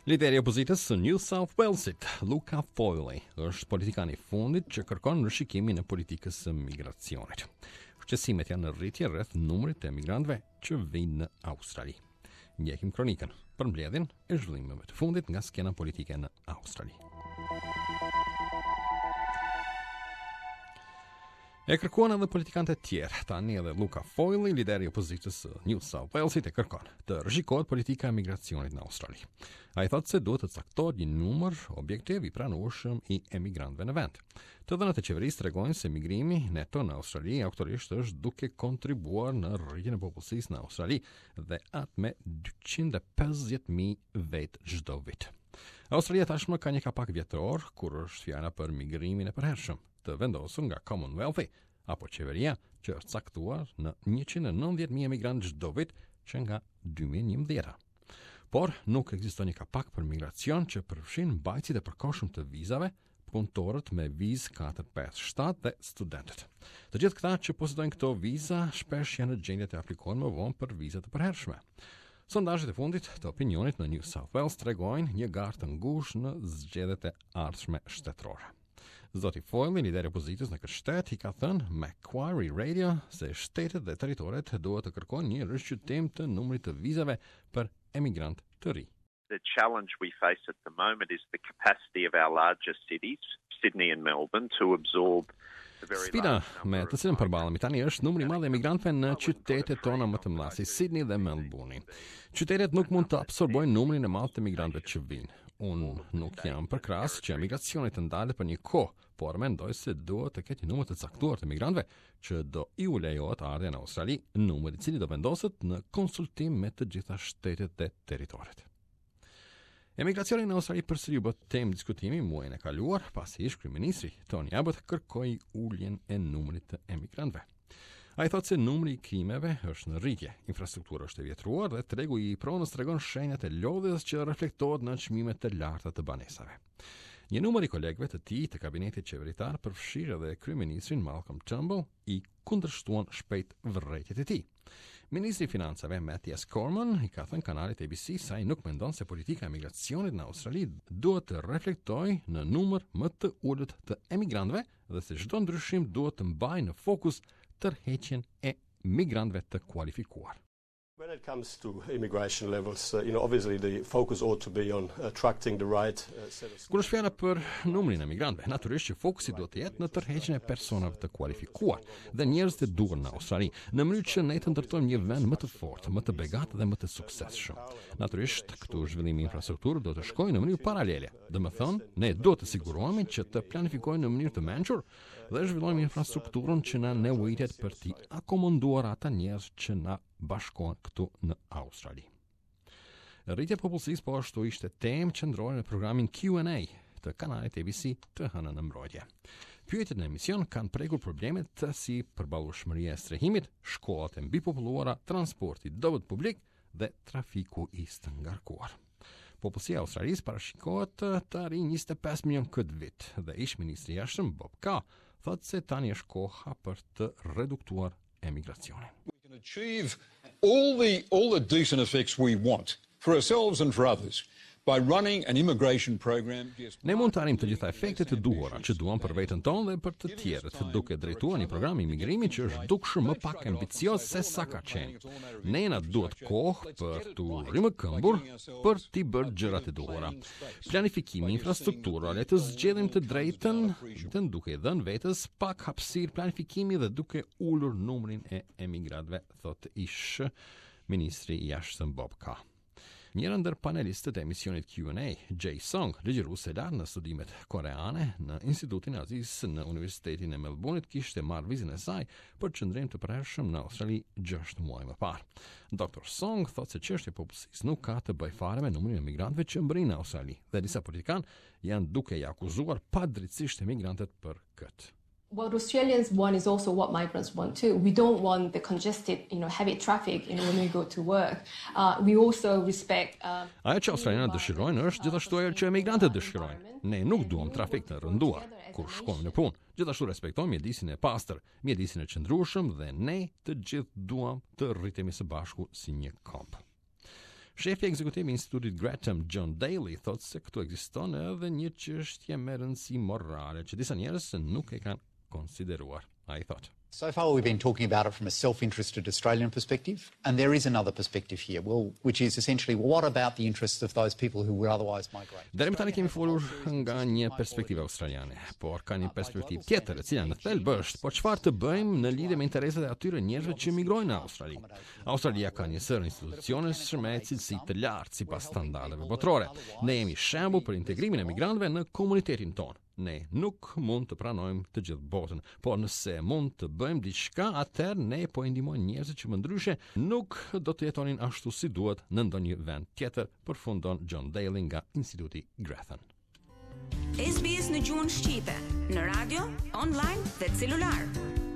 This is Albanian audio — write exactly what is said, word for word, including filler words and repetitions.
Lideri opozitës së New South Walesit, Luca Foyle, është politikan i fundit që kërkon rishikimin e politikës së migracionit. Shqetësimet janë në rritje rreth numrit të emigrantëve që vijnë në Australi. Ndjekim kronikën për mbledhjen e zhvillimeve të fundit nga skena politike në Australi. E kërkuan edhe politikanët e tjerë, tani edhe Luca Foyle, lideri i opozitës së New South Walesit, e kërkon të rishikohet politika e migracionit në Australi. Ai thotë se duhet të caktohet një numër objektiv i pranueshëm i emigrantëve në vend. Të dhënat e qeverisë tregojnë se migrimi neto në Australi aktualisht është duke kontribuar në rritjen e popullsisë në Australi dhe atë me dyqind e pesëdhjetë mijë vet çdo vit. Australia tashmë ka një kapak vjetor kur është fjala për migrimin e përhershëm të vendosur nga Commonwealthi apo qeveria që është caktuar në njëqind e nëntëdhjetë mijë emigrantë çdo vit që nga dy mijë e njëmbëdhjetë. Por nuk ekziston një kapak për migracion që përfshin mbajtësit e përkohshëm të vizave, punëtorët me vizë katër pesë shtatë dhe studentët. Të gjithë këta që posedojnë këto viza shpesh janë në gjendje të aplikojnë më vonë për viza të përhershme. Sondazhet e fundit të opinionit në New South Wales tregojnë një garë të ngushtë në zgjedhjet e ardhshme shtetërore. Zoti Foyle, lideri i opozitës në këtë shtet, i ka thënë Macquarie Radio se shtetet dhe territoret duhet të kërkojnë një rishqyrtim të numrit të vizave për emigrantë të ri. The challenge we face at the moment is the capacity of our larger cities, Sydney and Melbourne, to absorb Sfida me të cilën përballemi tani është numri i madh i emigrantëve në qytetet tona më të mëdha si Sydney dhe Melbourne. Qytetet nuk mund të absorbojnë numrin e madh të emigrantëve që vijnë. Unë nuk jam përkrahas që emigracioni të ndalet për një kohë, por mendoj se duhet të ketë një numër të caktuar të emigrantëve që do i u lejohet ardhja në Australi, numër i cili do vendoset në konsultim me të gjitha shtetet dhe territoret. Emigracioni në Australi përsëri u bë temë diskutimi muajin e kaluar, pasi ish kryeministri Tony Abbott kërkoi uljen e numrit të emigrantëve. Ai thotë se numri i krimeve është në rritje, infrastruktura është e vjetruar dhe tregu i pronës tregon shenjat e lodhjes që reflektohet në çmimet të larta të banesave. Një numër i kolegëve të tij të kabinetit qeveritar, përfshirë edhe kryeministrin Malcolm Turnbull, i kundërshtuan shpejt vërrejtjet e tij. Ministri i Financave Matthias Cormann i ka thënë kanalit A B C se ai nuk mendon se politika e migracionit në Australi duhet të reflektojë në numër më të ulët të emigrantëve dhe se çdo ndryshim duhet të mbajë në fokus tërheqjen e migrantëve të kualifikuar. When it comes to immigration levels, uh, you know, obviously the focus ought to be on attracting the right uh, set of... Kur është fjala për numrin e emigrantëve, natyrisht që fokusi duhet të jetë në tërheqjen e personave të kualifikuar dhe njerëz të duhur në Australi, në mënyrë që ne të ndërtojmë një vend më të fortë, më të begatë dhe më të suksesshëm. Natyrisht, këtu zhvillimi i infrastrukturës do të shkojë në mënyrë paralele. Domethënë, ne duhet të sigurohemi që të planifikojmë në mënyrë të mençur dhe zhvillojmë infrastrukturën që na nevojitet për të akomoduar ata njerëz që na bashkohen këtu në Australi. Rritja e popullsisë po ashtu ishte temë qendrore në programin Q and A të kanalit A B C të hënën në mbrojtje. Pyetjet në emision kanë prekur problemet të si përballueshmëria e strehimit, shkollat e mbipopulluara, transporti dobët publik dhe trafiku i ngarkuar. Popullsia e Australisë parashikohet të arrijë njëzet e pesë milion këtë vit dhe ish ministri i jashtëm Bob Carr thotë se tani është koha për të reduktuar emigracionin. We can achieve all the all the decent effects we want for ourselves and for others by running an immigration program. Ne mund të arrijmë të gjitha efektet të duhura që duam për veten tonë dhe për të tjerët, duke drejtuar një program imigrimi që është dukshëm më pak ambicioz se sa ka qenë. Ne na duhet kohë për të rrimë këmbur për t'i bërë gjërat e duhura. Planifikimi, infrastruktura, le të zgjedhim të drejtën, të duke i dhënë vetes pak hapësirë planifikimi dhe duke ulur numrin e emigrantëve, thotë ish ministri i jashtëm Bob Carr. Njëra ndër panelistët e emisionit Q and A, Jay Song, ligjërues e lartë në studimet koreane në Institutin Aziz në Universitetin e Melbourne, kishte marrë vizën e saj për qëndrim të përhershëm në Australi gjashtë muaj më parë. doktor Song thotë se çështja e popullsisë nuk ka të bëjë fare me numrin e emigrantëve që mbërrin në Australi dhe disa politikanë janë duke i akuzuar padrejtisht emigrantët për këtë. What Australians want is also what migrants want too. We don't want the congested, you know, heavy traffic, you know, when we go to work. Uh, we also respect. Uh, Ajo që australianët dëshirojnë është gjithashtu ajo që emigrantët dëshirojnë. Ne nuk duam trafik të rënduar kur shkojmë në punë. Gjithashtu respektojmë mjedisin e pastër, mjedisin e qëndrueshëm dhe ne të gjithë duam të rritemi së bashku si një komp. Shefi ekzekutiv i Institutit Grantham, John Daly, thot se këtu ekziston edhe një çështje me rëndësi morale që disa njerëz nuk e kanë konsideruar. Ai thot. So far we've been talking about it from a self-interested Australian perspective, and there is another perspective here, well, which is essentially what about the interests of those people who would otherwise migrate? Deri më tani kemi folur nga një perspektivë australiane, por ka një perspektivë tjetër e cila në thelb është, po çfarë të bëjmë në lidhje me interesat e atyre njerëzve që migrojnë në Australi? Australia ka një sër institucionesh me cilësi të lartë sipas standardeve botërore. Ne jemi shembull për integrimin e migrantëve në komunitetin tonë. Ne nuk mund të pranojmë të gjithë botën, por nëse mund të bëjmë diçka, atëherë ne po i ndihmojmë njerëzit që më ndryshe nuk do të jetonin ashtu si duhet në ndonjë vend tjetër, përfundon John Daly nga Instituti Grantham. S B S në gjuhën shqipe, në radio, online dhe celular.